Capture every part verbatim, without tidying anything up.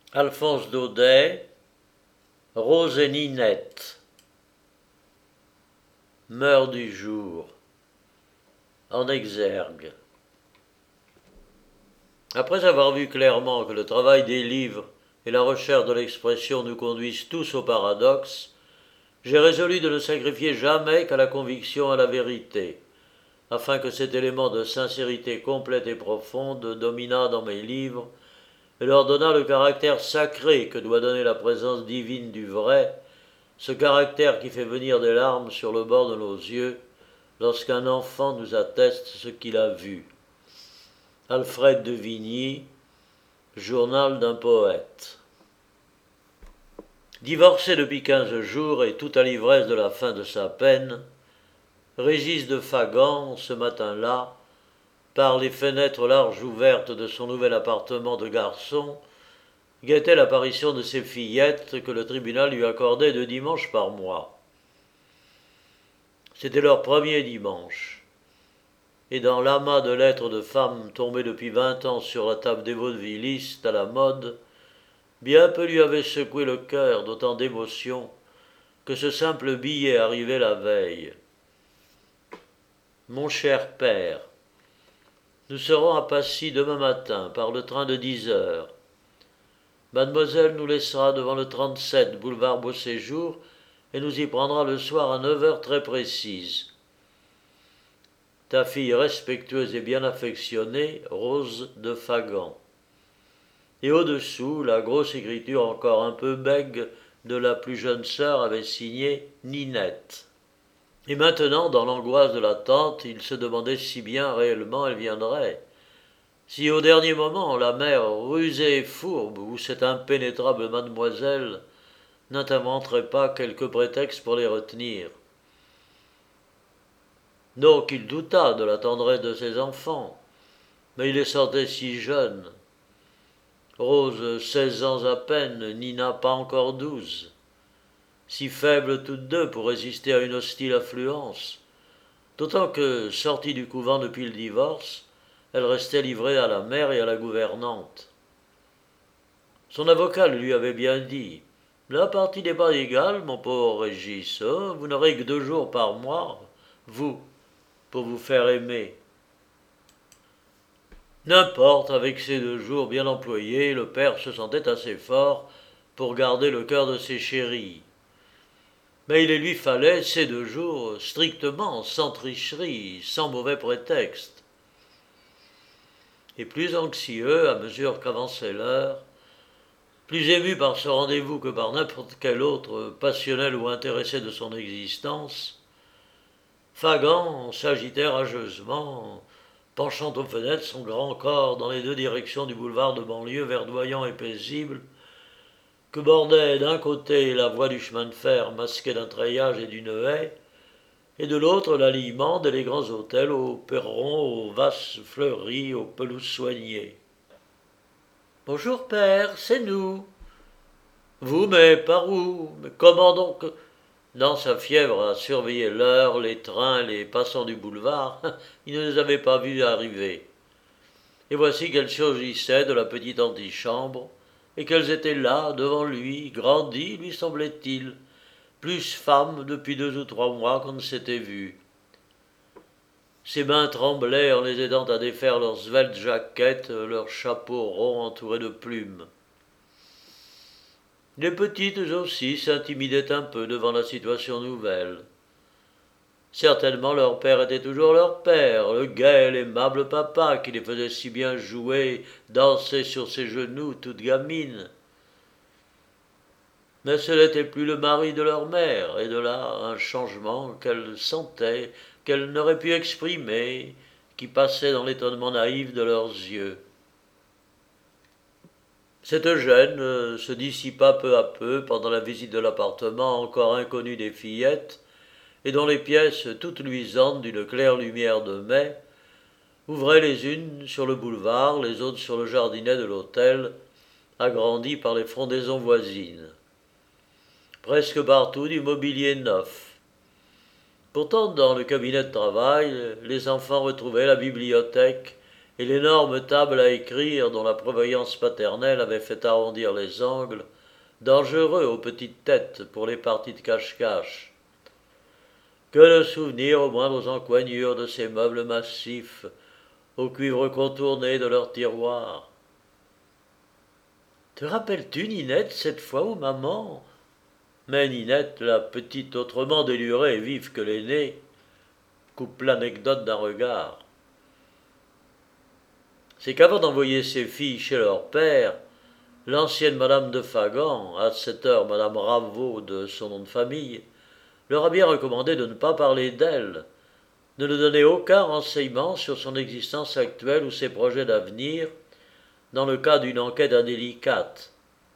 Alphonse Daudet, Rose et Ninette, meurt du jour, en exergue. Après avoir vu clairement que le travail des livres et la recherche de l'expression nous conduisent tous au paradoxe, j'ai résolu de ne sacrifier jamais qu'à la conviction à la vérité, afin que cet élément de sincérité complète et profonde dominât dans mes livres et leur donnât le caractère sacré que doit donner la présence divine du vrai, ce caractère qui fait venir des larmes sur le bord de nos yeux lorsqu'un enfant nous atteste ce qu'il a vu. Alfred de Vigny, Journal d'un poète. Divorcé depuis quinze jours et tout à l'ivresse de la fin de sa peine, Régis de Fagan, ce matin-là, par les fenêtres larges ouvertes de son nouvel appartement de garçon, guettait l'apparition de ses fillettes que le tribunal lui accordait deux dimanches par mois. C'était leur premier dimanche, et dans l'amas de lettres de femmes tombées depuis vingt ans sur la table des vaudevillistes à la mode, bien peu lui avait secoué le cœur d'autant d'émotion que ce simple billet arrivé la veille. Mon cher père, nous serons à Passy demain matin par le train de dix heures. Mademoiselle nous laissera devant le trente-sept boulevard Beauséjour et nous y prendra le soir à neuf heures très précises. Ta fille respectueuse et bien affectionnée, Rose de Fagan. Et au-dessous, la grosse écriture encore un peu bègue de la plus jeune sœur avait signé Ninette. Et maintenant, dans l'angoisse de l'attente, il se demandait si bien réellement elle viendrait. Si au dernier moment, la mère rusée et fourbe, ou cette impénétrable mademoiselle, n'inventerait pas quelque prétexte pour les retenir. Donc il douta de la tendresse de ses enfants, mais il les sentait si jeunes. Rose, seize ans à peine, Nina pas encore douze. Si faibles toutes deux pour résister à une hostile affluence, d'autant que, sortie du couvent depuis le divorce, elle restait livrée à la mère et à la gouvernante. Son avocat lui avait bien dit « La partie n'est pas égale, mon pauvre Régis, oh, vous n'aurez que deux jours par mois, vous, pour vous faire aimer. » N'importe, avec ces deux jours bien employés, le père se sentait assez fort pour garder le cœur de ses chéris. Mais il lui fallait ces deux jours strictement, sans tricherie, sans mauvais prétexte. Et plus anxieux, à mesure qu'avançait l'heure, plus ému par ce rendez-vous que par n'importe quel autre passionnel ou intéressé de son existence, Fagan s'agitait rageusement, penchant aux fenêtres son grand corps dans les deux directions du boulevard de banlieue verdoyant et paisible, que bordait d'un côté la voie du chemin de fer masquée d'un treillage et d'une haie, et de l'autre l'alignement d'élégants hôtels aux perrons, aux vases fleuris, aux pelouses soignées. « Bonjour père, c'est nous. »« Vous, mais par où? Mais comment donc ?» Dans sa fièvre à surveiller l'heure, les trains, les passants du boulevard, il ne les avait pas vus arriver. Et voici qu'elles surgissaient de la petite antichambre, et qu'elles étaient là, devant lui, grandies, lui semblait-il, plus femmes depuis deux ou trois mois qu'on ne s'était vues. Ses mains tremblaient en les aidant à défaire leurs sveltes jaquettes, leurs chapeaux ronds entourés de plumes. Les petites aussi s'intimidaient un peu devant la situation nouvelle. Certainement leur père était toujours leur père, le gai, l'aimable papa qui les faisait si bien jouer, danser sur ses genoux, toutes gamines. Mais ce n'était plus le mari de leur mère, et de là un changement qu'elles sentaient, qu'elles n'auraient pu exprimer, qui passait dans l'étonnement naïf de leurs yeux. Cette gêne euh, se dissipa peu à peu pendant la visite de l'appartement encore inconnu des fillettes, et dont les pièces toutes luisantes d'une claire lumière de mai ouvraient les unes sur le boulevard, les autres sur le jardinet de l'hôtel, agrandi par les frondaisons voisines. Presque partout du mobilier neuf. Pourtant, dans le cabinet de travail, les enfants retrouvaient la bibliothèque et l'énorme table à écrire dont la prévoyance paternelle avait fait arrondir les angles, dangereux aux petites têtes pour les parties de cache-cache. Que le souvenir aux moindres encoignures de ces meubles massifs, au cuivre contourné de leurs tiroirs. Te rappelles-tu, Ninette, cette fois où maman... Mais Ninette, la petite autrement délurée et vive que l'aînée, coupe l'anecdote d'un regard. C'est qu'avant d'envoyer ses filles chez leur père, l'ancienne madame de Fagan, à cette heure madame Ravoux de son nom de famille, leur a bien recommandé de ne pas parler d'elle, de ne donner aucun renseignement sur son existence actuelle ou ses projets d'avenir, dans le cas d'une enquête indélicate.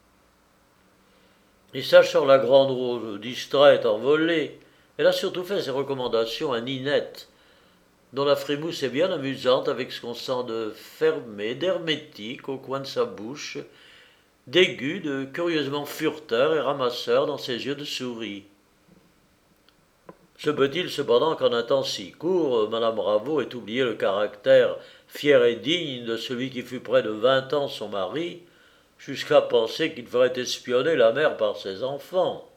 Et sachant la grande Rose distraite, envolée, elle a surtout fait ses recommandations à Ninette, dont la frimousse est bien amusante avec ce qu'on sent de fermé, d'hermétique au coin de sa bouche, d'aigu, de curieusement furteur et ramasseur dans ses yeux de souris. Se peut-il cependant qu'en un temps si court, madame Ravoux ait oublié le caractère fier et digne de celui qui fut près de vingt ans son mari, jusqu'à penser qu'il ferait espionner la mère par ses enfants.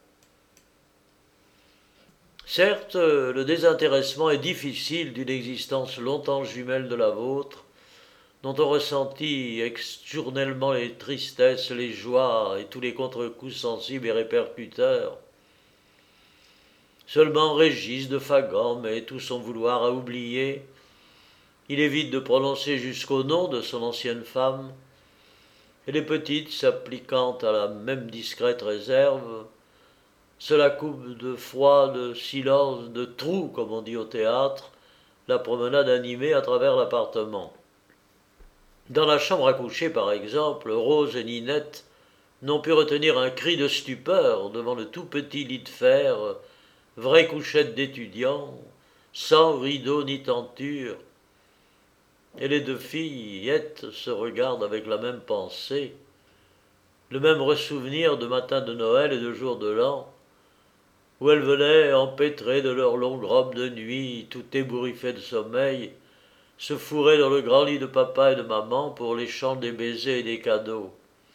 Certes, le désintéressement est difficile d'une existence longtemps jumelle de la vôtre, dont on ressentit externellement les tristesses, les joies et tous les contre-coups sensibles et répercuteurs. Seulement Régis de Fagan met tout son vouloir à oublier. Il évite de prononcer jusqu'au nom de son ancienne femme, et les petites, s'appliquant à la même discrète réserve, se la coupe de froid, de silence, de trou, comme on dit au théâtre, la promenade animée à travers l'appartement. Dans la chambre à coucher, par exemple, Rose et Ninette n'ont pu retenir un cri de stupeur devant le tout petit lit de fer, vraie couchette d'étudiant, sans rideau ni tenture. Et les deux fillettes se regardent avec la même pensée, le même ressouvenir de matin de Noël et de jour de l'an, où elles venaient, empêtrées de leurs longues robes de nuit, tout ébouriffées de sommeil, se fourrer dans le grand lit de papa et de maman pour l'échange des baisers et des cadeaux.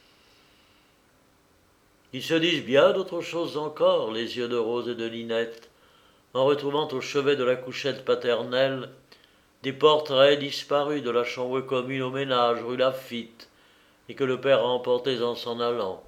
Ils se disent bien d'autres choses encore, les yeux de Rose et de Ninette, en retrouvant au chevet de la couchette paternelle des portraits disparus de la chambre commune au ménage rue Lafitte, et que le père a emportés en s'en allant.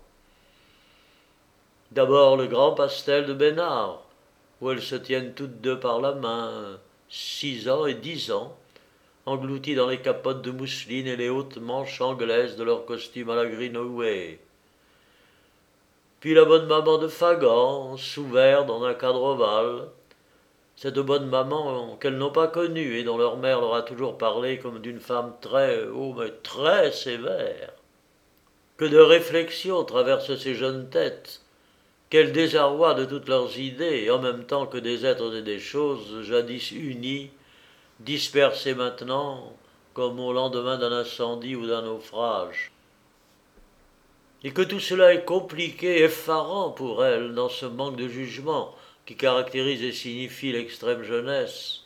D'abord le grand pastel de Bénard, où elles se tiennent toutes deux par la main, six ans et dix ans, englouties dans les capotes de mousseline et les hautes manches anglaises de leur costume à la Greenaway. Puis la bonne maman de Fagan, sous verre dans un cadre ovale, cette bonne maman qu'elles n'ont pas connue et dont leur mère leur a toujours parlé comme d'une femme très, oh mais très sévère. Que de réflexions traversent ces jeunes têtes, quel désarroi de toutes leurs idées, en même temps que des êtres et des choses jadis unis, dispersés maintenant, comme au lendemain d'un incendie ou d'un naufrage. Et que tout cela est compliqué, effarant pour elles dans ce manque de jugement qui caractérise et signifie l'extrême jeunesse.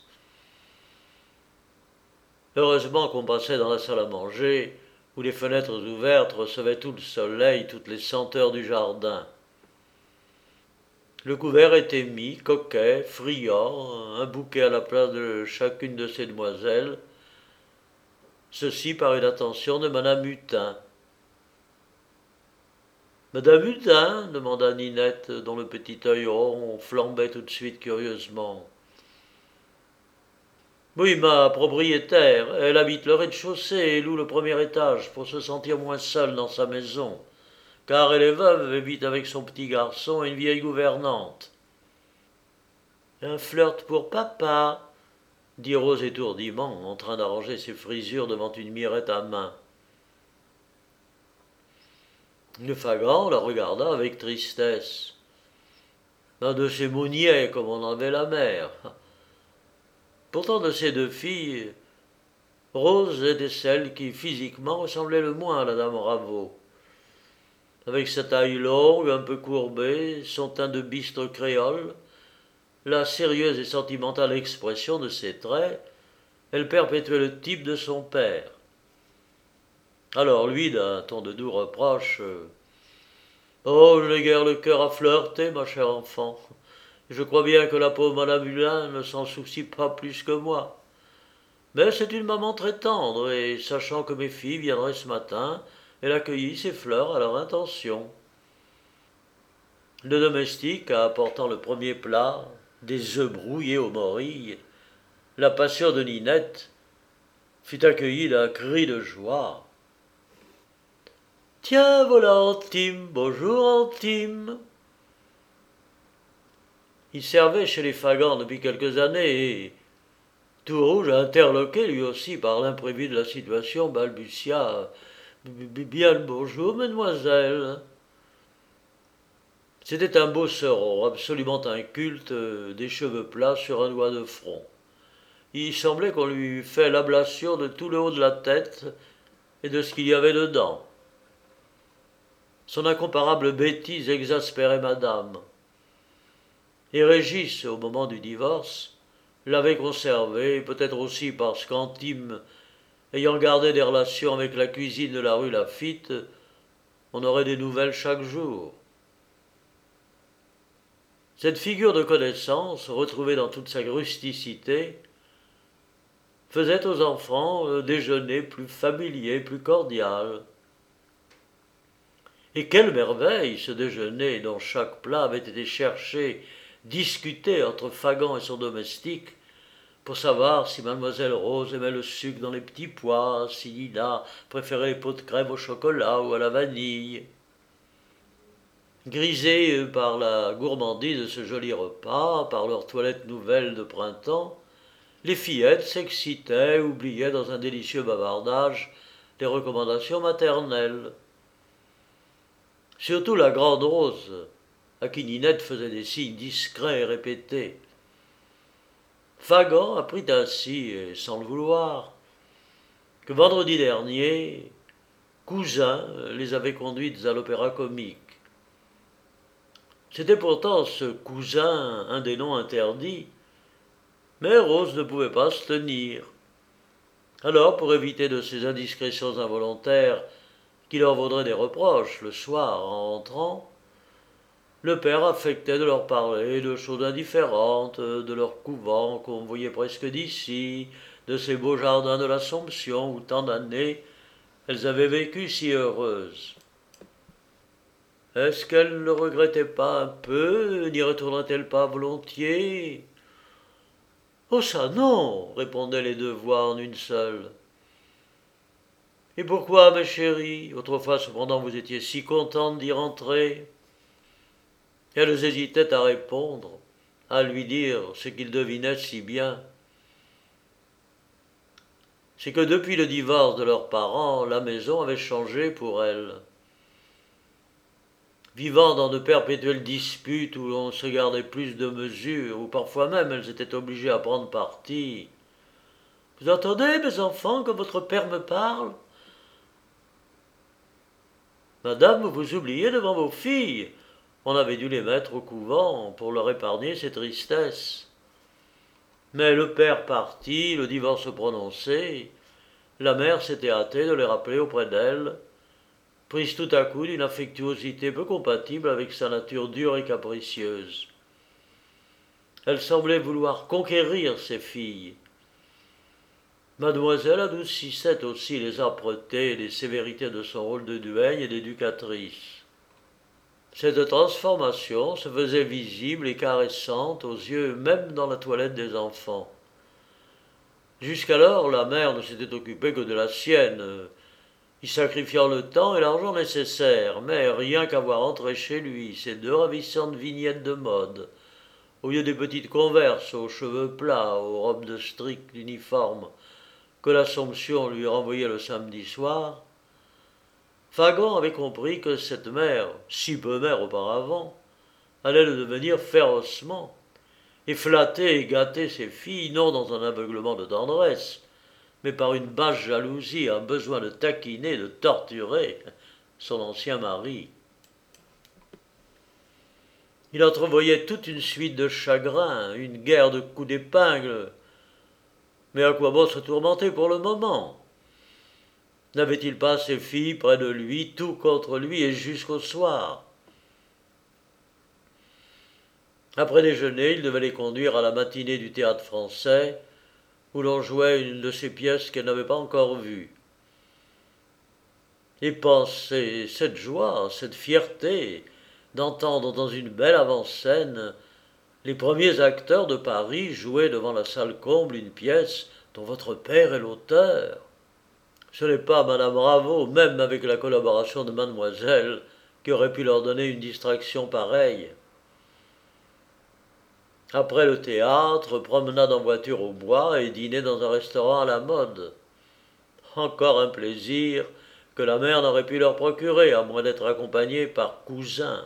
Heureusement qu'on passait dans la salle à manger, où les fenêtres ouvertes recevaient tout le soleil, toutes les senteurs du jardin. Le couvert était mis, coquet, friand, un bouquet à la place de chacune de ces demoiselles, ceci par une attention de madame Hutin. « Madame Hutin ?» demanda Ninette, dont le petit œil rond flambait tout de suite curieusement. « Oui, ma propriétaire, elle habite le rez-de-chaussée et loue le premier étage pour se sentir moins seule dans sa maison, car elle est veuve et vit avec son petit garçon et une vieille gouvernante. »« Un flirt pour papa » dit Rose étourdiment, en train d'arranger ses frisures devant une mirette à main. Le Fagan la regarda avec tristesse. Un de ces mouniers comme on avait la mère. Pourtant de ces deux filles, Rose était celle qui physiquement ressemblait le moins à la dame Ravoux. Avec sa taille longue, un peu courbée, son teint de bistre créole, la sérieuse et sentimentale expression de ses traits, elle perpétuait le type de son père. Alors lui, d'un ton de doux reproche, euh, oh, je n'ai guère le cœur à flirter, ma chère enfant. Je crois bien que la pauvre Madame Hulin ne s'en soucie pas plus que moi. Mais c'est une maman très tendre, et sachant que mes filles viendraient ce matin, elle accueillit ces fleurs à leur intention. Le domestique, apportant le premier plat, des œufs brouillés aux morilles, la passion de Ninette fut accueillie d'un cri de joie. Tiens, voilà Antime, bonjour Antime. Il servait chez les Fagans depuis quelques années et, tout rouge, interloqué lui aussi par l'imprévu de la situation, balbutia bien le bonjour, mademoiselle. C'était un beau seron, absolument inculte, des cheveux plats sur un doigt de front. Il semblait qu'on lui eût fait l'ablation de tout le haut de la tête et de ce qu'il y avait dedans. Son incomparable bêtise exaspérait madame. Et Régis, au moment du divorce, l'avait conservé, peut-être aussi parce qu'Antime, ayant gardé des relations avec la cuisine de la rue Lafitte, on aurait des nouvelles chaque jour. Cette figure de connaissance, retrouvée dans toute sa rusticité, faisait aux enfants un déjeuner plus familier, plus cordial. Et quelle merveille ce déjeuner dont chaque plat avait été cherché, discuté entre Fagan et son domestique, pour savoir si mademoiselle Rose aimait le sucre dans les petits pois, si Nina préférait les pots de crème au chocolat ou à la vanille. Grisés par la gourmandise de ce joli repas, par leur toilette nouvelle de printemps, les fillettes s'excitaient, oubliaient dans un délicieux bavardage les recommandations maternelles. Surtout la grande Rose, à qui Ninette faisait des signes discrets et répétés. Fagan apprit ainsi, et sans le vouloir, que vendredi dernier, Cousin les avait conduites à l'opéra comique. C'était pourtant ce Cousin un des noms interdits, mais Rose ne pouvait pas se tenir. Alors, pour éviter de ces indiscrétions involontaires qui leur vaudraient des reproches le soir en rentrant, le père affectait de leur parler de choses indifférentes, de leur couvent qu'on voyait presque d'ici, de ces beaux jardins de l'Assomption où tant d'années elles avaient vécu si heureuses. Est-ce qu'elle ne le regrettait pas un peu, n'y retournerait-elle pas volontiers? Oh ça non, répondaient les deux voix en une seule. Et pourquoi, ma chérie? Autrefois cependant vous étiez si contente d'y rentrer. Elles hésitaient à répondre, à lui dire ce qu'ils devinaient si bien. C'est que depuis le divorce de leurs parents, la maison avait changé pour elles. Vivant dans de perpétuelles disputes où l'on se gardait plus de mesure, où parfois même elles étaient obligées à prendre parti. Vous entendez, mes enfants, que votre père me parle? Madame, vous oubliez devant vos filles. On avait dû les mettre au couvent pour leur épargner ces tristesses. Mais le père parti, le divorce prononcé, la mère s'était hâtée de les rappeler auprès d'elle, prise tout à coup d'une affectuosité peu compatible avec sa nature dure et capricieuse. Elle semblait vouloir conquérir ses filles. Mademoiselle adoucissait aussi les âpretés et les sévérités de son rôle de duègne et d'éducatrice. Cette transformation se faisait visible et caressante aux yeux même dans la toilette des enfants. Jusqu'alors, la mère ne s'était occupée que de la sienne, y sacrifiant le temps et l'argent nécessaires, mais rien qu'à voir entrer chez lui ces deux ravissantes vignettes de mode, au lieu des petites converses aux cheveux plats, aux robes de strict uniformes que l'Assomption lui renvoyait le samedi soir, Fagan avait compris que cette mère, si peu mère auparavant, allait le devenir férocement, et flatter et gâter ses filles non dans un aveuglement de tendresse, mais par une basse jalousie, un besoin de taquiner, de torturer son ancien mari. Il entrevoyait toute une suite de chagrins, une guerre de coups d'épingle, mais à quoi bon se tourmenter pour le moment? N'avait-il pas ses filles près de lui, tout contre lui et jusqu'au soir? Après déjeuner, il devait les conduire à la matinée du théâtre français, où l'on jouait une de ces pièces qu'elle n'avait pas encore vues. Et penser cette joie, cette fierté d'entendre dans une belle avant-scène les premiers acteurs de Paris jouer devant la salle comble une pièce dont votre père est l'auteur. Ce n'est pas Madame Raveau, même avec la collaboration de Mademoiselle, qui aurait pu leur donner une distraction pareille. Après le théâtre, promenade en voiture au bois et dîner dans un restaurant à la mode. Encore un plaisir que la mère n'aurait pu leur procurer, à moins d'être accompagnée par cousin.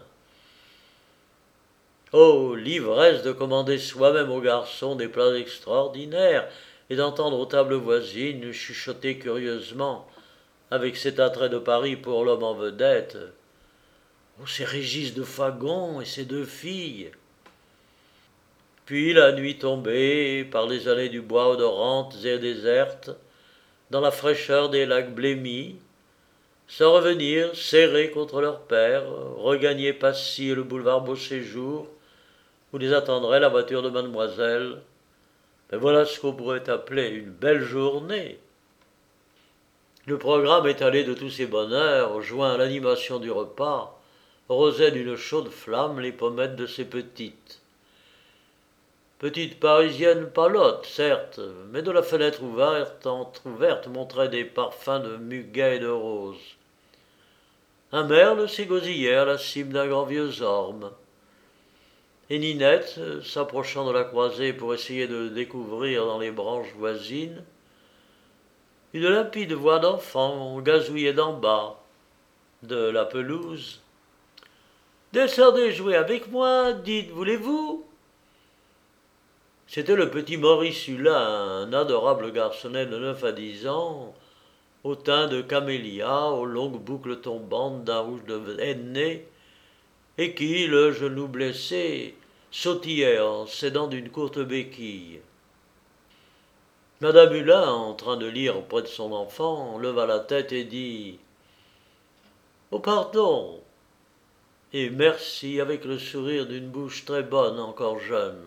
Oh, l'ivresse de commander soi-même aux garçons des plats extraordinaires et d'entendre aux tables voisines chuchoter curieusement, avec cet attrait de Paris pour l'homme en vedette. Oh, c'est Régis de Fagon et ses deux filles. Puis la nuit tombée, par les allées du bois odorantes et désertes, dans la fraîcheur des lacs blêmis, sans revenir, serrés contre leur père, regagner Passy et le boulevard Beauséjour, où les attendrait la voiture de mademoiselle. Mais voilà ce qu'on pourrait appeler une belle journée. Le programme étalé de tous ces bonheurs, joint à l'animation du repas, rosait d'une chaude flamme les pommettes de ses petites. Petite parisienne palotte, certes, mais de la fenêtre ouverte, entr'ouverte montrait des parfums de muguet et de rose. Un merle s'égosillait à la cime d'un grand vieux orme. Et Ninette, s'approchant de la croisée pour essayer de le découvrir dans les branches voisines, une limpide voix d'enfant gazouillait d'en bas, de la pelouse. Descendez jouer avec moi, dites, voulez-vous? C'était le petit Maurice Hulin, un adorable garçonnet de neuf à dix ans, au teint de camélia, aux longues boucles tombantes d'un rouge de henné, et qui, le genou blessé, sautillait en s'aidant d'une courte béquille. Madame Hulin, en train de lire près de son enfant, leva la tête et dit « Oh, pardon !» et « Merci » avec le sourire d'une bouche très bonne, encore jeune.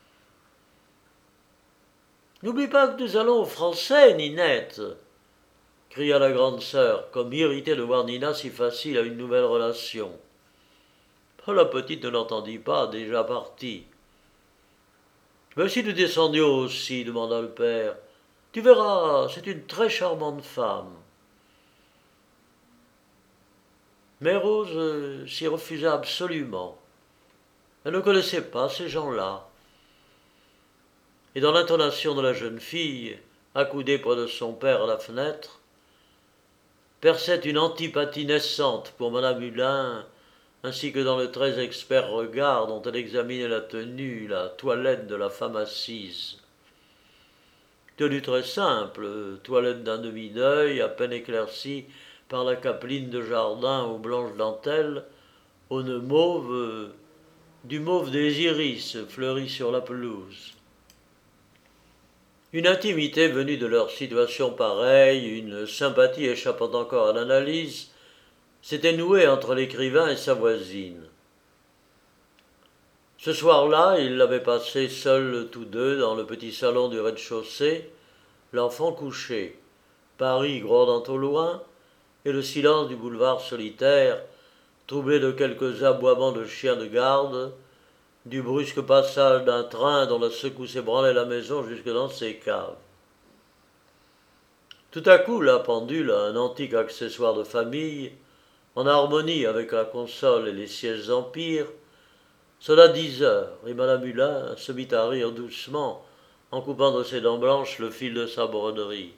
« N'oublie pas que nous allons au français, Ninette !» cria la grande sœur, comme irritée de voir Nina si facile à une nouvelle relation. La petite ne l'entendit pas, déjà partie. « Mais si nous descendions aussi, demanda le père. Tu verras, c'est une très charmante femme. Mais Rose euh, s'y refusa absolument. Elle ne connaissait pas ces gens-là. Et dans l'intonation de la jeune fille, accoudée près de son père à la fenêtre, perçait une antipathie naissante pour Madame Hulin, ainsi que dans le très expert regard dont elle examinait la tenue, la toilette de la femme assise. Tenue très simple, toilette d'un demi-deuil, à peine éclaircie par la capeline de jardin aux blanches dentelles, au nœud mauve, du mauve des iris fleuris sur la pelouse. Une intimité venue de leur situation pareille, une sympathie échappant encore à l'analyse, s'était nouée entre l'écrivain et sa voisine. Ce soir-là, ils l'avaient passé seuls tous deux dans le petit salon du rez-de-chaussée, l'enfant couché, Paris grondant au loin, et le silence du boulevard solitaire, troublé de quelques aboiements de chiens de garde, du brusque passage d'un train dont la secousse ébranlait la maison jusque dans ses caves. Tout à coup, la pendule, un antique accessoire de famille, en harmonie avec la console et les sièges empires, sonna dix heures, et Madame Hulin se mit à rire doucement, en coupant de ses dents blanches le fil de sa broderie.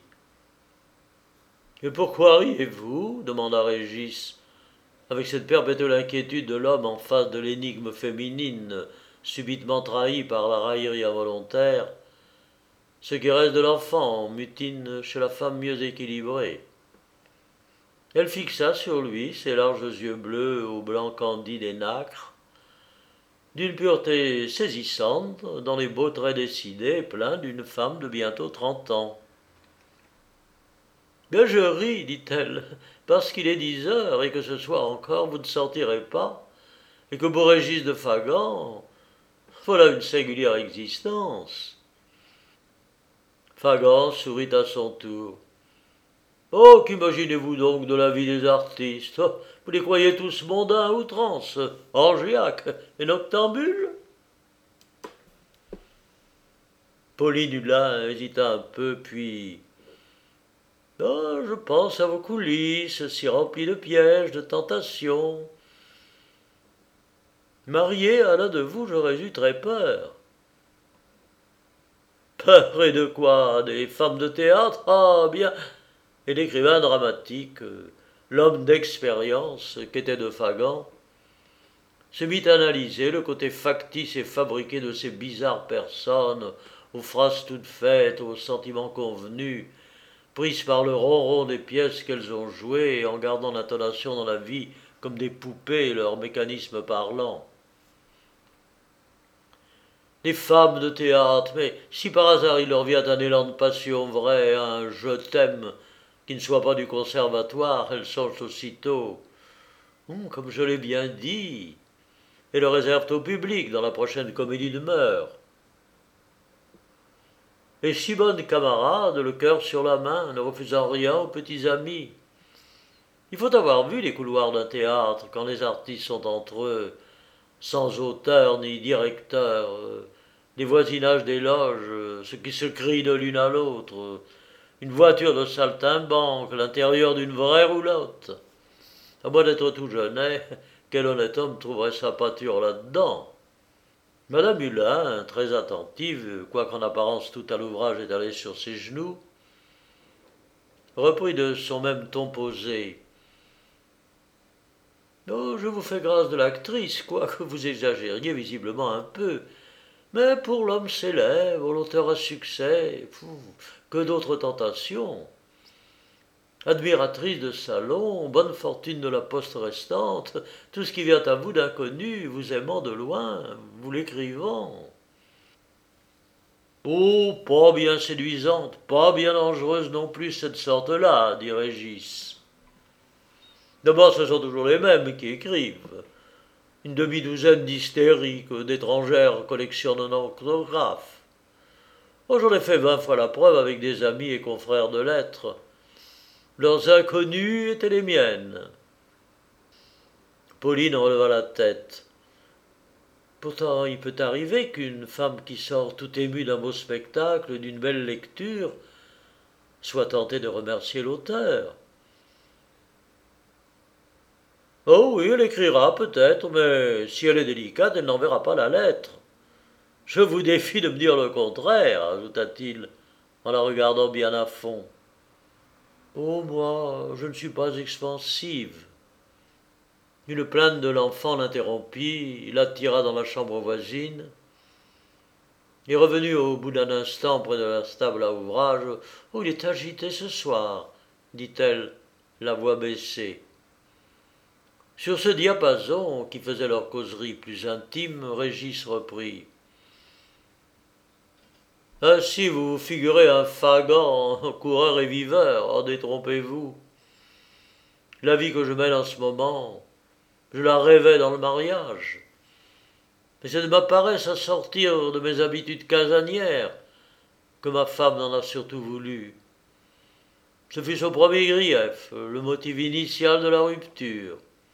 « Et pourquoi riez-vous » demanda Régis, avec cette perpétuelle inquiétude de l'homme en face de l'énigme féminine, subitement trahie par la raillerie involontaire, ce qui reste de l'enfant mutine chez la femme mieux équilibrée. Elle fixa sur lui ses larges yeux bleus au blanc candide et nacre, d'une pureté saisissante, dans les beaux traits décidés et pleins d'une femme de bientôt trente ans. Bien je ris, dit-elle, parce qu'il est dix heures et que ce soir encore vous ne sortirez pas, et que pour Régis de Fagan, voilà une singulière existence. Fagan sourit à son tour. Oh, qu'imaginez-vous donc de la vie des artistes? Oh, vous les croyez tous mondains à outrance, orgiaques et noctambules? Pauline Hulin hésita un peu, puis oh, je pense à vos coulisses, si remplies de pièges, de tentations. Marié à l'un de vous, j'aurais eu très peur. Peur et de quoi? Des femmes de théâtre? Ah, bien. Et l'écrivain dramatique, euh, l'homme d'expérience qu'était de Fagan, se mit à analyser le côté factice et fabriqué de ces bizarres personnes, aux phrases toutes faites, aux sentiments convenus, prises par le ronron des pièces qu'elles ont jouées et en gardant l'intonation dans la vie comme des poupées leur mécanisme parlant. Des femmes de théâtre, mais si par hasard il leur vient un élan de passion vrai, un je t'aime, qui ne soit pas du conservatoire, elles songent aussitôt. Hum, comme je l'ai bien dit, et le réservent au public dans la prochaine comédie de mœurs. Et si bonne camarade, le cœur sur la main, ne refusant rien aux petits amis. Il faut avoir vu les couloirs d'un théâtre quand les artistes sont entre eux, sans auteur ni directeur, euh, les voisinages des loges, euh, ce qui se crient de l'une à l'autre, euh, une voiture de saltimbanque, l'intérieur d'une vraie roulotte. À moins d'être tout jeunet, quel honnête homme trouverait sa pâture là-dedans? Madame Hulin, très attentive, quoiqu'en apparence tout à l'ouvrage étalé sur ses genoux, reprit de son même ton posé. Oh, je vous fais grâce de l'actrice, quoique vous exagériez visiblement un peu. Mais pour l'homme célèbre, l'auteur à succès, pfff, que d'autres tentations. Admiratrice de salon, bonne fortune de la poste restante, tout ce qui vient à vous d'inconnu, vous aimant de loin, vous l'écrivant. Oh, pas bien séduisante, pas bien dangereuse non plus cette sorte-là, dit Régis. D'abord, ce sont toujours les mêmes qui écrivent. Une demi-douzaine d'hystériques, d'étrangères collectionnent un orthographe. Oh, j'en ai fait vingt fois la preuve avec des amis et confrères de lettres. Leurs inconnues étaient les miennes. Pauline releva la tête. Pourtant, il peut arriver qu'une femme qui sort tout émue d'un beau spectacle, d'une belle lecture, soit tentée de remercier l'auteur. Oh oui, elle écrira peut-être, mais si elle est délicate, elle n'enverra pas la lettre. Je vous défie de me dire le contraire, ajouta-t-il, en la regardant bien à fond. Oh, moi, je ne suis pas expansive. Une plainte de l'enfant l'interrompit, l'attira dans la chambre voisine, et revenu au bout d'un instant près de la table à ouvrage, « Oh, il est agité ce soir, dit-elle, la voix baissée. Sur ce diapason, qui faisait leur causerie plus intime, Régis reprit. Ainsi vous vous figurez un Fagan, coureur et viveur, en détrompez-vous. La vie que je mène en ce moment, je la rêvais dans le mariage. Mais c'est de ma paresse à sortir de mes habitudes casanières que ma femme n'en a surtout voulu. Ce fut son premier grief, le motif initial de la rupture.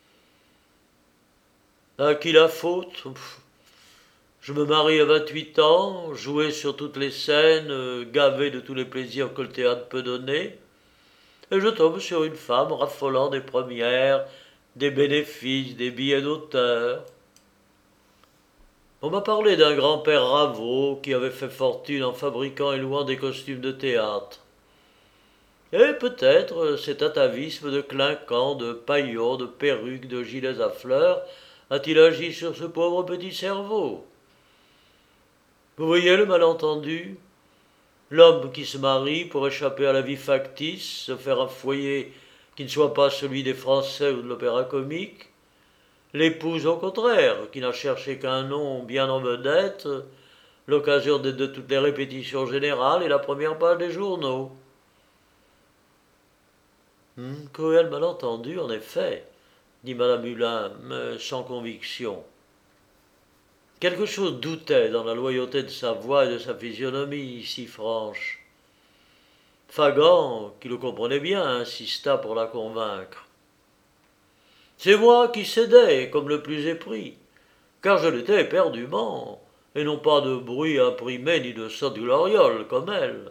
À qui la faute? Je me marie à vingt-huit ans, joué sur toutes les scènes, gavé de tous les plaisirs que le théâtre peut donner, et je tombe sur une femme raffolant des premières, des bénéfices, des billets d'auteur. On m'a parlé d'un grand-père Raveau qui avait fait fortune en fabriquant et louant des costumes de théâtre. Et peut-être cet atavisme de clinquants, de paillons, de perruques, de gilets à fleurs a-t-il agi sur ce pauvre petit cerveau? Vous voyez le malentendu? L'homme qui se marie pour échapper à la vie factice, se faire un foyer qui ne soit pas celui des Français ou de l'opéra-comique. L'épouse, au contraire, qui n'a cherché qu'un nom bien en vedette, l'occasion de toutes les répétitions générales et la première page des journaux. Hum, cruel malentendu, en effet, dit madame Hulin, mais sans conviction. Quelque chose doutait dans la loyauté de sa voix et de sa physionomie si franche. Fagan, qui le comprenait bien, insista pour la convaincre. C'est moi qui cédais comme le plus épris, car je l'étais éperdument, et non pas de bruit imprimé ni de sotte gloriole comme elle.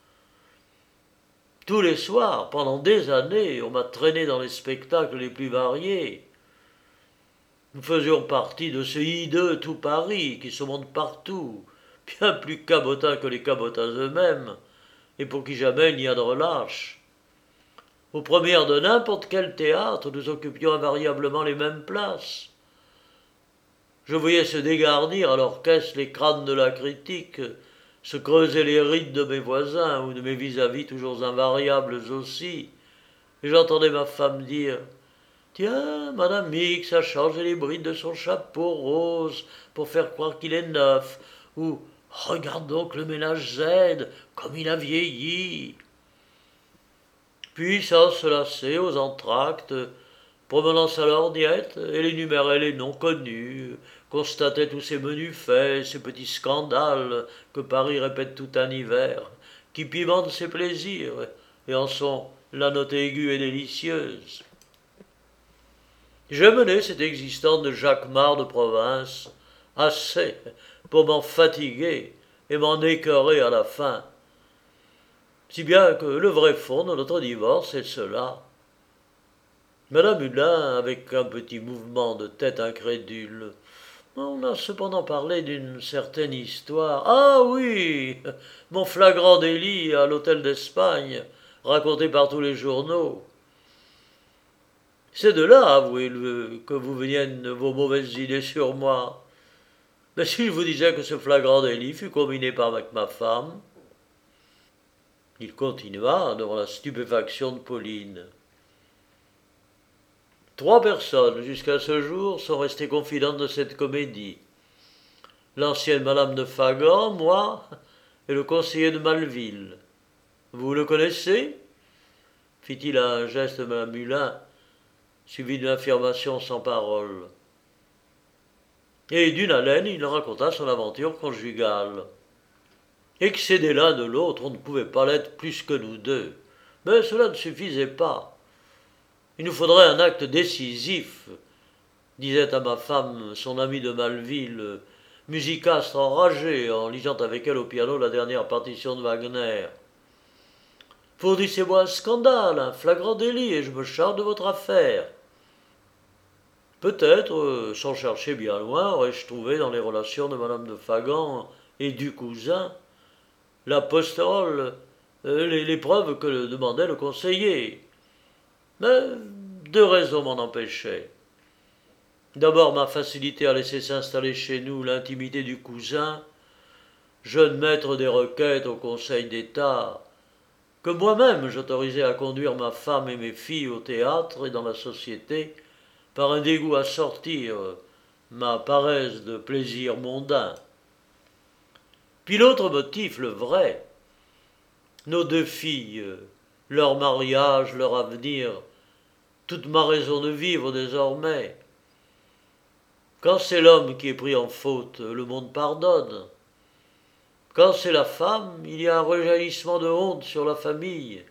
Tous les soirs, pendant des années, on m'a traîné dans les spectacles les plus variés. Nous faisions partie de ce hideux tout Paris qui se monte partout, bien plus cabotins que les cabotins eux-mêmes, et pour qui jamais il n'y a de relâche. Aux premières de n'importe quel théâtre, nous occupions invariablement les mêmes places. Je voyais se dégarnir à l'orchestre les crânes de la critique, se creuser les rides de mes voisins ou de mes vis-à-vis toujours invariables aussi, et j'entendais ma femme dire « Tiens, Madame X a changé les brides de son chapeau rose pour faire croire qu'il est neuf » ou « Regarde donc le ménage Z, comme il a vieilli !» Puis, sans se lasser, aux entr'actes, promenant sa lorgnette, elle énumérait les noms connus, constatait tous ces menus faits, ces petits scandales que Paris répète tout un hiver, qui pimentent ses plaisirs et en sont la note aiguë et délicieuse. J'ai mené cette existence de jacquemart de province assez pour m'en fatiguer et m'en écœurer à la fin, si bien que le vrai fond de notre divorce est cela. Madame Hulin, avec un petit mouvement de tête incrédule, on a cependant parlé d'une certaine histoire. Ah oui, mon flagrant délit à l'hôtel d'Espagne, raconté par tous les journaux. C'est de là, avouez-le, que vous viennent vos mauvaises idées sur moi. Mais si je vous disais que ce flagrant délit fut combiné par avec ma femme. Il continua devant la stupéfaction de Pauline. Trois personnes, jusqu'à ce jour, sont restées confidentes de cette comédie. L'ancienne Madame de Fagan, moi, et le conseiller de Malville. Vous le connaissez fit-il à un geste de Madame Hulin, suivi d'une affirmation sans parole. Et d'une haleine, il raconta son aventure conjugale. Excédés l'un de l'autre, on ne pouvait pas l'être plus que nous deux. Mais cela ne suffisait pas. Il nous faudrait un acte décisif, disait à ma femme son ami de Malville, musicastre enragé en lisant avec elle au piano la dernière partition de Wagner. Fournissez-moi un scandale, un flagrant délit, et je me charge de votre affaire. Peut-être, sans chercher bien loin, aurais-je trouvé dans les relations de Madame de Fagan et du cousin la posterole, euh, les, les preuves que le demandait le conseiller. Mais deux raisons m'en empêchaient. D'abord, ma facilité à laisser s'installer chez nous l'intimité du cousin, jeune maître des requêtes au Conseil d'État, que moi-même j'autorisais à conduire ma femme et mes filles au théâtre et dans la société, par un dégoût à sortir ma paresse de plaisir mondain. Puis l'autre motif, le vrai, nos deux filles, leur mariage, leur avenir, toute ma raison de vivre désormais. Quand c'est l'homme qui est pris en faute, le monde pardonne. Quand c'est la femme, il y a un rejaillissement de honte sur la famille.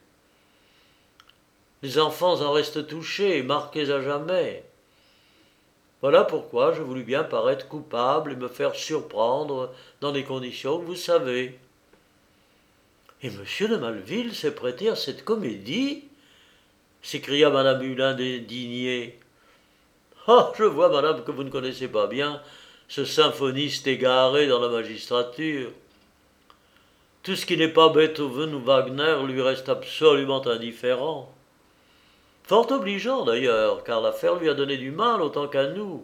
Les enfants en restent touchés, marqués à jamais. Voilà pourquoi je voulus bien paraître coupable et me faire surprendre dans les conditions que vous savez. Et monsieur de Malville s'est prêté à cette comédie s'écria madame Hulin dédignée. Ah, je vois, madame, que vous ne connaissez pas bien ce symphoniste égaré dans la magistrature. Tout ce qui n'est pas Beethoven ou Wagner lui reste absolument indifférent. Fort obligeant d'ailleurs, car l'affaire lui a donné du mal autant qu'à nous.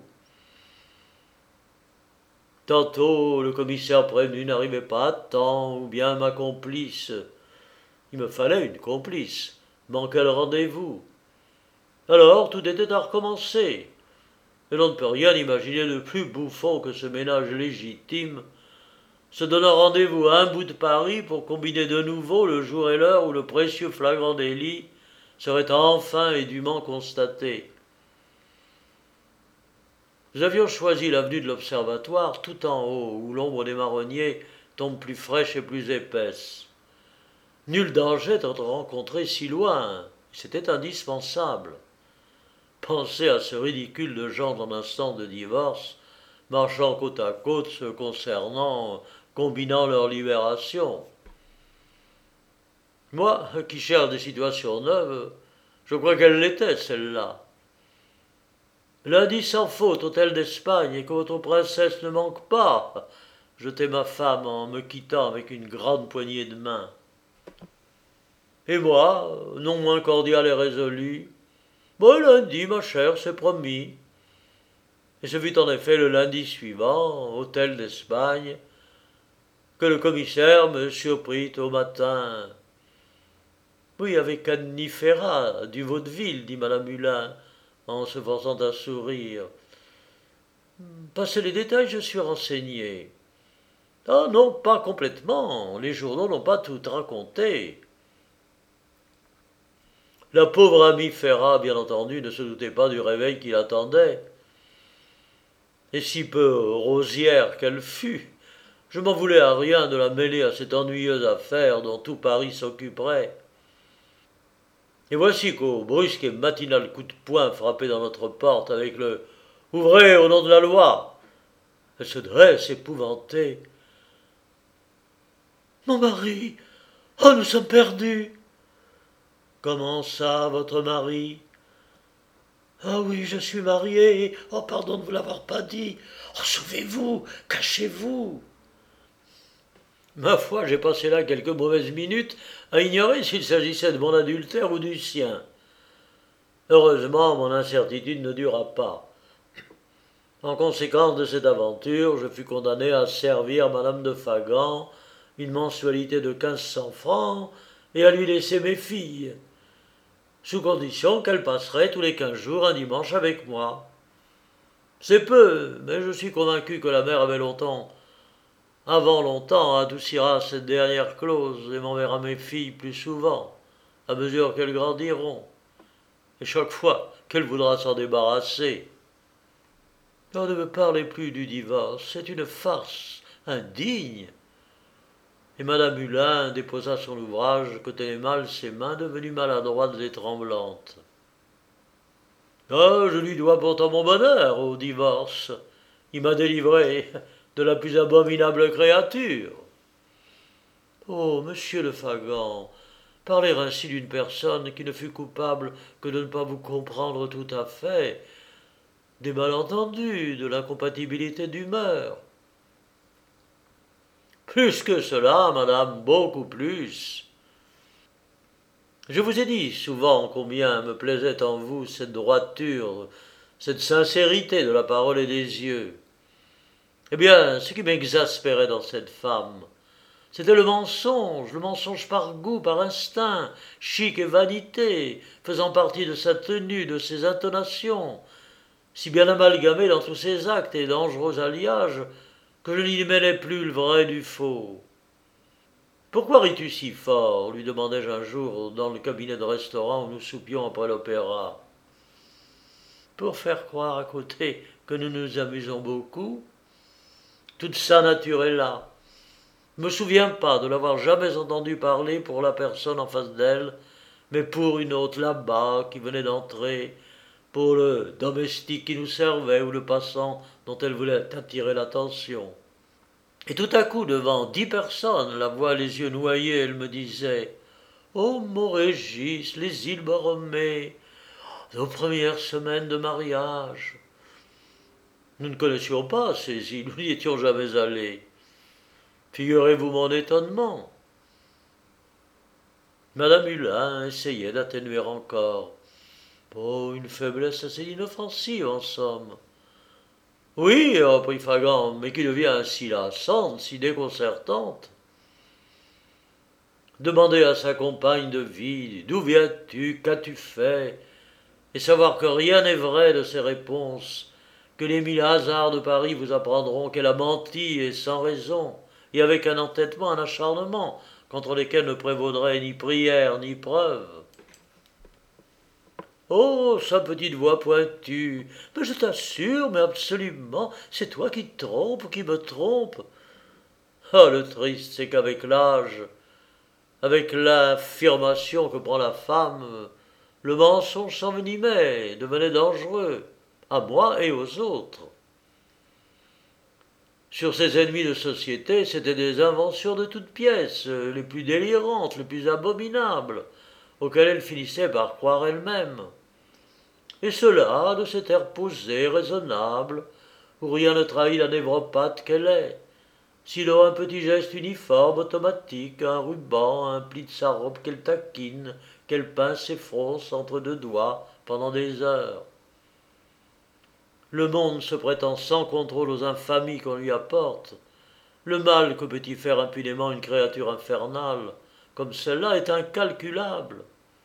Tantôt le commissaire prévenu n'arrivait pas à temps, ou bien ma complice, il me fallait une complice, manquait le rendez-vous. Alors tout était à recommencer, et l'on ne peut rien imaginer de plus bouffon que ce ménage légitime, se donnant rendez-vous à un bout de Paris pour combiner de nouveau le jour et l'heure où le précieux flagrant délit serait enfin et dûment constatée. Nous avions choisi l'avenue de l'Observatoire tout en haut, où l'ombre des marronniers tombe plus fraîche et plus épaisse. Nul danger d'être rencontré si loin, c'était indispensable. Pensez à ce ridicule de gens en instant de divorce, marchant côte à côte, se concernant, combinant leur libération. Moi, qui cherche des situations neuves, je crois qu'elle l'était, celle-là. Lundi sans faute, hôtel d'Espagne, et que votre princesse ne manque pas. Jetai ma femme en me quittant avec une grande poignée de main. Et moi, non moins cordial et résolu, bon, lundi, ma chère, c'est promis. Et ce fut en effet le lundi suivant, hôtel d'Espagne, que le commissaire me surprit au matin. Oui, avec Annie Ferrat, du vaudeville, dit madame Hulin, en se forçant à sourire. Passez les détails, je suis renseigné. Ah non, pas complètement. Les journaux n'ont pas tout raconté. La pauvre amie Ferrat, bien entendu, ne se doutait pas du réveil qui l'attendait. Et si peu rosière qu'elle fût, je m'en voulais à rien de la mêler à cette ennuyeuse affaire dont tout Paris s'occuperait. Et voici qu'au brusque et matinal coup de poing frappé dans notre porte avec le « Ouvrez au nom de la loi !» elle se dresse épouvantée. « Mon mari! Oh, nous sommes perdus !»« Comment ça, votre mari ?»« Ah oui, je suis mariée. Oh, pardon de vous l'avoir pas dit. Oh, sauvez-vous, cachez-vous !» Ma foi, j'ai passé là quelques mauvaises minutes à ignorer s'il s'agissait de mon adultère ou du sien. Heureusement, mon incertitude ne dura pas. En conséquence de cette aventure, je fus condamné à servir madame de Fagan une mensualité de quinze cents francs et à lui laisser mes filles, sous condition qu'elle passerait tous les quinze jours un dimanche avec moi. C'est peu, mais je suis convaincu que la mère avait longtemps, avant longtemps, adoucira cette dernière clause et m'enverra mes filles plus souvent, à mesure qu'elles grandiront, et chaque fois qu'elle voudra s'en débarrasser. On ne me parlez plus du divorce, c'est une farce indigne. Et madame Hulin déposa son ouvrage que tenaient mal ses mains devenues maladroites et tremblantes. Ah, je lui dois pourtant mon bonheur au divorce. Il m'a délivré de la plus abominable créature. Oh, monsieur le Fagan, parler ainsi d'une personne qui ne fut coupable que de ne pas vous comprendre tout à fait, des malentendus, de l'incompatibilité d'humeur. Plus que cela, madame, beaucoup plus. Je vous ai dit souvent combien me plaisait en vous cette droiture, cette sincérité de la parole et des yeux. Eh bien, ce qui m'exaspérait dans cette femme, c'était le mensonge, le mensonge par goût, par instinct, chic et vanité, faisant partie de sa tenue, de ses intonations, si bien amalgamé dans tous ses actes et dangereux alliages, que je n'y mêlais plus le vrai du faux. Pourquoi ris-tu si fort lui demandai-je un jour dans le cabinet de restaurant où nous soupions après l'opéra. Pour faire croire à côté que nous nous amusons beaucoup. Toute sa nature est là. Je ne me souviens pas de l'avoir jamais entendu parler pour la personne en face d'elle, mais pour une autre là-bas qui venait d'entrer, pour le domestique qui nous servait ou le passant dont elle voulait attirer l'attention. Et tout à coup, devant dix personnes, la voix les yeux noyés, elle me disait « Oh, mon Régis, les îles Borromées, nos premières semaines de mariage !» Nous ne connaissions pas ces îles, nous n'y étions jamais allés. Figurez-vous mon étonnement. Madame Hulin essayait d'atténuer encore. Oh, une faiblesse assez inoffensive, en somme. Oui, reprit Fagan, mais qui devient si lassante, si déconcertante. Demander à sa compagne de vie « D'où viens-tu ? Qu'as-tu fait ?» et savoir que rien n'est vrai de ses réponses, que les mille hasards de Paris vous apprendront qu'elle a menti et sans raison, et avec un entêtement, un acharnement, contre lesquels ne prévaudrait ni prière ni preuve. Oh, sa petite voix pointue. Mais je t'assure, mais absolument, c'est toi qui te trompes, qui me trompe. Ah, le triste, c'est qu'avec l'âge, avec l'affirmation que prend la femme, le mensonge s'envenimait, devenait dangereux, à moi et aux autres. Sur ses ennemis de société, c'étaient des inventions de toutes pièces, les plus délirantes, les plus abominables, auxquelles elle finissait par croire elle-même. Et cela de cet air posé, raisonnable, où rien ne trahit la névropathe qu'elle est. Sinon un petit geste uniforme, automatique, un ruban, un pli de sa robe qu'elle taquine, qu'elle pince et fronce entre deux doigts pendant des heures. Le monde se prétend sans contrôle aux infamies qu'on lui apporte. Le mal que peut y faire impunément une créature infernale, comme celle-là, est incalculable.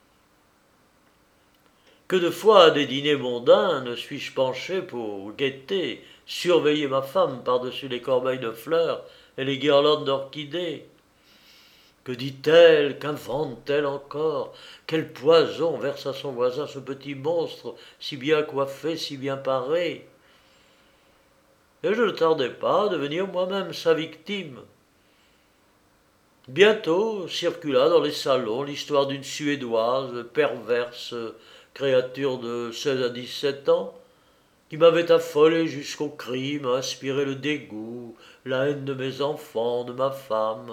Que de fois à des dîners mondains ne suis-je penché pour guetter, surveiller ma femme par-dessus les corbeilles de fleurs et les guirlandes d'orchidées. Que dit-elle, qu'invente-t-elle encore? Quel poison verse à son voisin ce petit monstre, si bien coiffé, si bien paré? Et je ne tardais pas à devenir moi-même sa victime. Bientôt circula dans les salons l'histoire d'une Suédoise perverse, créature de seize à dix-sept ans, qui m'avait affolé jusqu'au crime, inspiré le dégoût, la haine de mes enfants, de ma femme.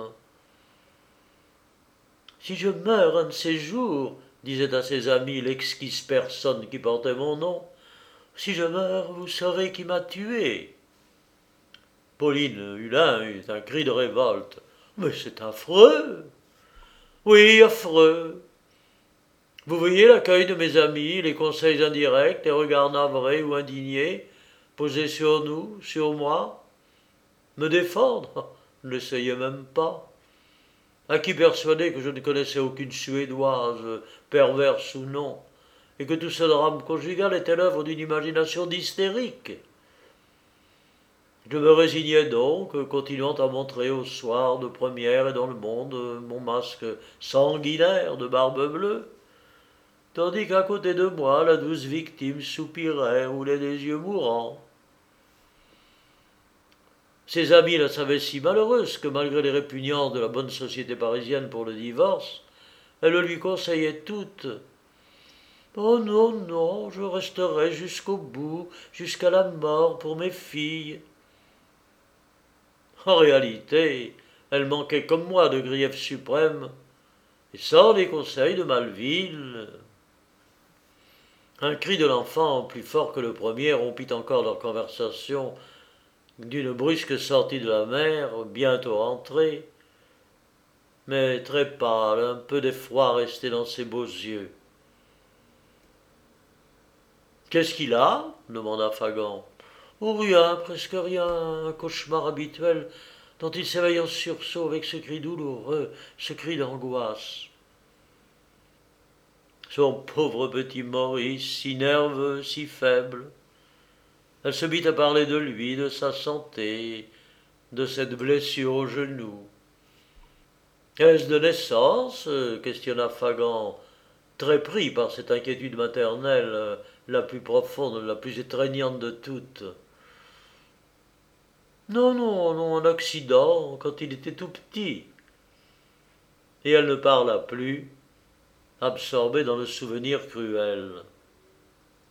Si je meurs un de ces jours, disait à ses amis l'exquise personne qui portait mon nom, si je meurs, vous saurez qui m'a tué. Pauline Hulin eut un cri de révolte. Mais c'est affreux! Oui, affreux! Vous voyez l'accueil de mes amis, les conseils indirects, les regards navrés ou indignés, posés sur nous, sur moi? Me défendre? N'essayez même pas. À qui persuader que je ne connaissais aucune Suédoise, perverse ou non, et que tout ce drame conjugal était l'œuvre d'une imagination d'hystérique? Je me résignais donc, continuant à montrer au soir de première et dans le monde mon masque sanguinaire de barbe bleue, tandis qu'à côté de moi la douce victime soupirait, roulait des yeux mourants. Ses amis la savaient si malheureuse que malgré les répugnances de la bonne société parisienne pour le divorce, elle le lui conseillait toutes. Oh non, non, je resterai jusqu'au bout, jusqu'à la mort pour mes filles. En réalité, elle manquait comme moi de grief suprême, et sans les conseils de Malville. Un cri de l'enfant, plus fort que le premier, rompit encore leur conversation d'une brusque sortie de la mer, bientôt rentrée, mais très pâle, un peu d'effroi resté dans ses beaux yeux. Qu'est-ce qu'il a? Demanda Fagan. Oh, rien, presque rien, un cauchemar habituel dont il s'éveille en sursaut avec ce cri douloureux, ce cri d'angoisse. Son pauvre petit Maurice, si nerveux, si faible. Elle se mit à parler de lui, de sa santé, de cette blessure au genou. Est-ce de naissance? Questionna Fagan, très pris par cette inquiétude maternelle, la plus profonde, la plus étreignante de toutes. Non, non, non, un accident, quand il était tout petit. Et elle ne parla plus, absorbée dans le souvenir cruel.